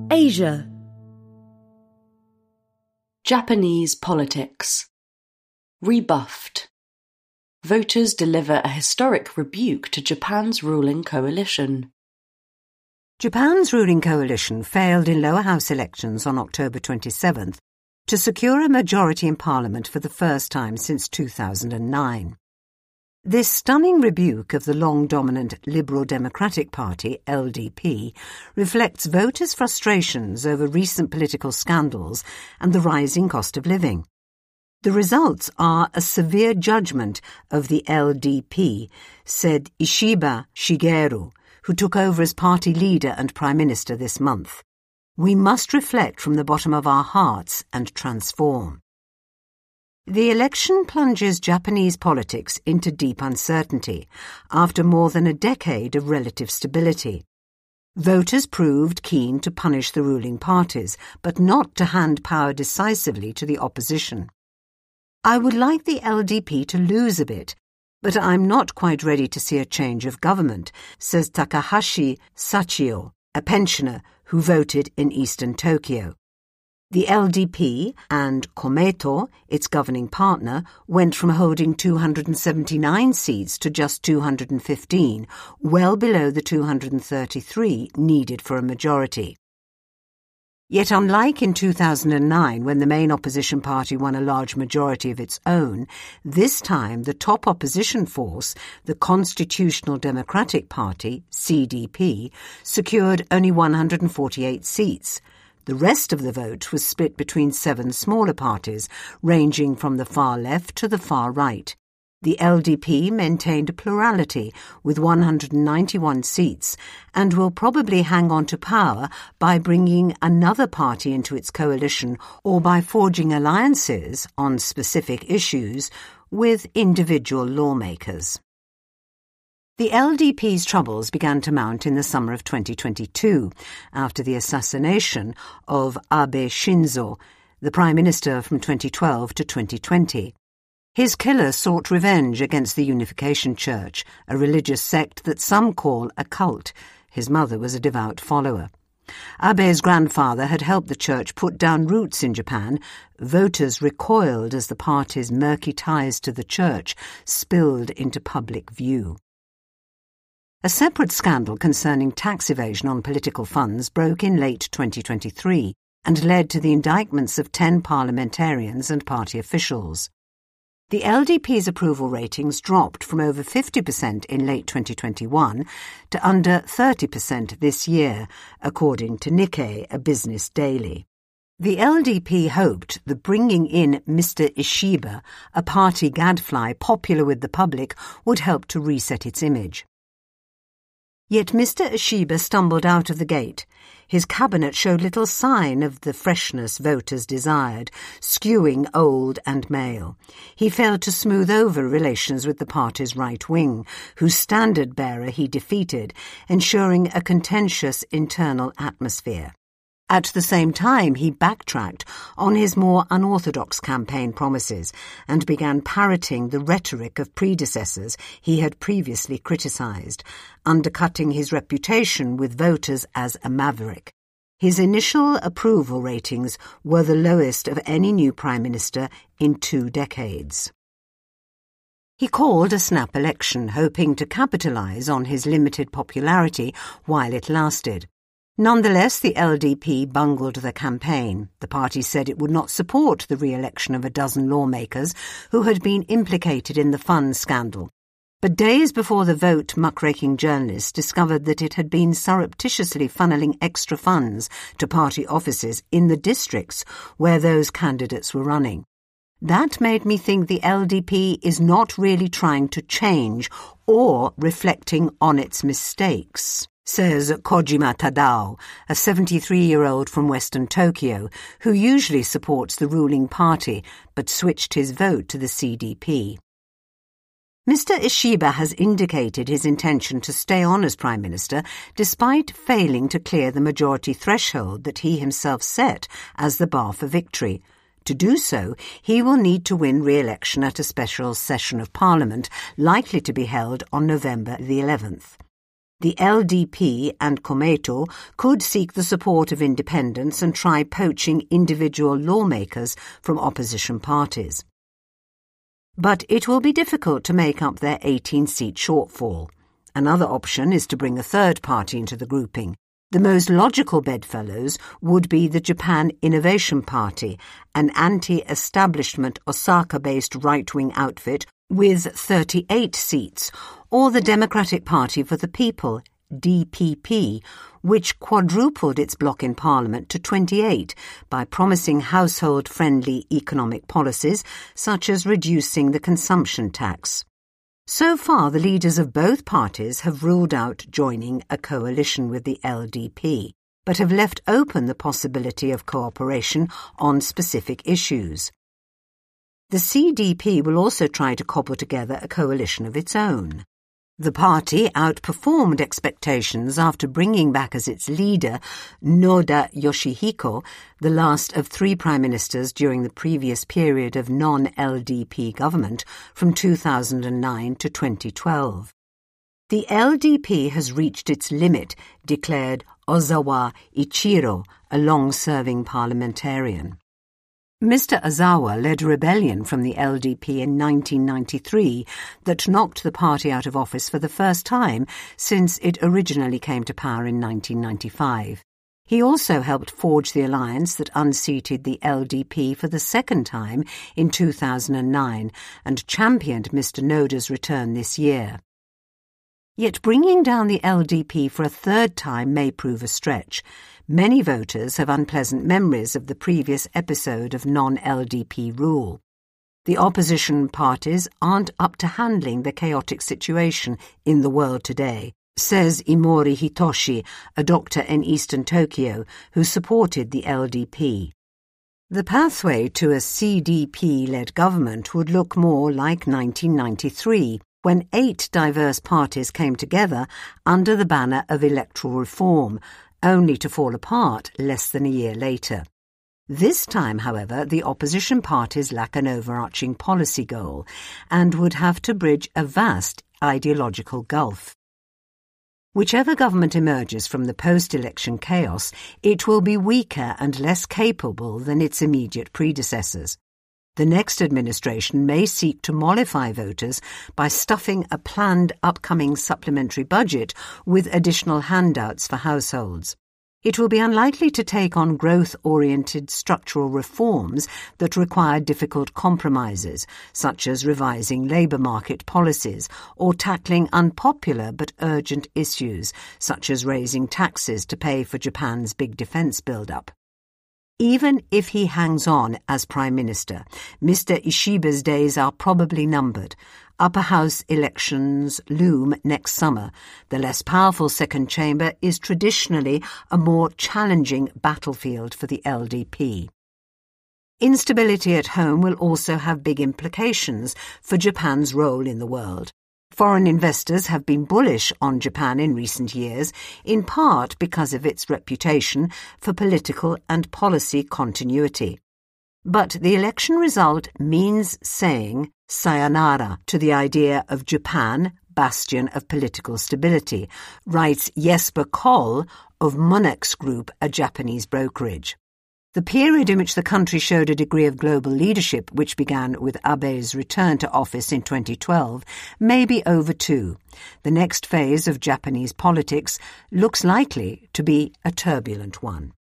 Asia. Japanese politics. Rebuffed. Voters deliver a historic rebuke to Japan's ruling coalition. Japan's ruling coalition failed in lower house elections on October 27th to secure a majority in parliament for the first time since 2009. This stunning rebuke of the long-dominant Liberal Democratic Party, LDP, reflects voters' frustrations over recent political scandals and the rising cost of living. The results are a severe judgment of the LDP, said Ishiba Shigeru, who took over as party leader and prime minister this month. We must reflect from the bottom of our hearts and transform. The election plunges Japanese politics into deep uncertainty after more than a decade of relative stability. Voters proved keen to punish the ruling parties, but not to hand power decisively to the opposition. I would like the LDP to lose a bit, but I'm not quite ready to see a change of government, says Takahashi Sachio, a pensioner who voted in eastern Tokyo. The LDP and Komeito, its governing partner, went from holding 279 seats to just 215, well below the 233 needed for a majority. Yet unlike in 2009, when the main opposition party won a large majority of its own, this time the top opposition force, the Constitutional Democratic Party, CDP, secured only 148 seats. The rest of the vote was split between 7 smaller parties, ranging from the far left to the far right. The LDP maintained a plurality with 191 seats and will probably hang on to power by bringing another party into its coalition or by forging alliances on specific issues with individual lawmakers. The LDP's troubles began to mount in the summer of 2022 after the assassination of Abe Shinzo, the Prime Minister from 2012 to 2020. His killer sought revenge against the Unification Church, a religious sect that some call a cult. His mother was a devout follower. Abe's grandfather had helped the church put down roots in Japan. Voters recoiled as the party's murky ties to the church spilled into public view. A separate scandal concerning tax evasion on political funds broke in late 2023 and led to the indictments of 10 parliamentarians and party officials. The LDP's approval ratings dropped from over 50% in late 2021 to under 30% this year, according to Nikkei, a business daily. The LDP hoped that bringing in Mr. Ishiba, a party gadfly popular with the public, would help to reset its image. Yet Mr. Ishiba stumbled out of the gate. His cabinet showed little sign of the freshness voters desired, skewing old and male. He failed to smooth over relations with the party's right wing, whose standard-bearer he defeated, ensuring a contentious internal atmosphere. At the same time, he backtracked on his more unorthodox campaign promises and began parroting the rhetoric of predecessors he had previously criticised, undercutting his reputation with voters as a maverick. His initial approval ratings were the lowest of any new Prime Minister in 2 decades. He called a snap election, hoping to capitalise on his limited popularity while it lasted. Nonetheless, the LDP bungled the campaign. The party said it would not support the re-election of a dozen lawmakers who had been implicated in the funds scandal. But days before the vote, muckraking journalists discovered that it had been surreptitiously funneling extra funds to party offices in the districts where those candidates were running. That made me think the LDP is not really trying to change or reflecting on its mistakes, says Kojima Tadao, a 73-year-old from Western Tokyo, who usually supports the ruling party but switched his vote to the CDP. Mr. Ishiba has indicated his intention to stay on as Prime Minister despite failing to clear the majority threshold that he himself set as the bar for victory. To do so, he will need to win re-election at a special session of Parliament likely to be held on November the 11th. The LDP and Komeito could seek the support of independents and try poaching individual lawmakers from opposition parties. But it will be difficult to make up their 18-seat shortfall. Another option is to bring a third party into the grouping. The most logical bedfellows would be the Japan Innovation Party, an anti-establishment Osaka-based right-wing outfit with 38 seats, or the Democratic Party for the People, DPP, which quadrupled its bloc in Parliament to 28 by promising household-friendly economic policies such as reducing the consumption tax. So far, the leaders of both parties have ruled out joining a coalition with the LDP, but have left open the possibility of cooperation on specific issues. The CDP will also try to cobble together a coalition of its own. The party outperformed expectations after bringing back as its leader Noda Yoshihiko, the last of 3 prime ministers during the previous period of non-LDP government from 2009 to 2012. The LDP has reached its limit, declared Ozawa Ichiro, a long-serving parliamentarian. Mr. Ozawa led a rebellion from the LDP in 1993 that knocked the party out of office for the first time since it originally came to power in 1995. He also helped forge the alliance that unseated the LDP for the second time in 2009 and championed Mr. Noda's return this year. Yet bringing down the LDP for a third time may prove a stretch. Many voters have unpleasant memories of the previous episode of non-LDP rule. The opposition parties aren't up to handling the chaotic situation in the world today, says Imori Hitoshi, a doctor in eastern Tokyo who supported the LDP. The pathway to a CDP-led government would look more like 1993, when 8 diverse parties came together under the banner of electoral reform, only to fall apart less than a year later. This time, however, the opposition parties lack an overarching policy goal and would have to bridge a vast ideological gulf. Whichever government emerges from the post-election chaos, it will be weaker and less capable than its immediate predecessors. The next administration may seek to mollify voters by stuffing a planned upcoming supplementary budget with additional handouts for households. It will be unlikely to take on growth-oriented structural reforms that require difficult compromises, such as revising labour market policies or tackling unpopular but urgent issues, such as raising taxes to pay for Japan's big defence build-up. Even if he hangs on as Prime Minister, Mr. Ishiba's days are probably numbered. Upper House elections loom next summer. The less powerful second chamber is traditionally a more challenging battlefield for the LDP. Instability at home will also have big implications for Japan's role in the world. Foreign investors have been bullish on Japan in recent years, in part because of its reputation for political and policy continuity. But the election result means saying sayonara to the idea of Japan, bastion of political stability, writes Jesper Koll of Monex Group, a Japanese brokerage. The period in which the country showed a degree of global leadership, which began with Abe's return to office in 2012, may be over too. The next phase of Japanese politics looks likely to be a turbulent one.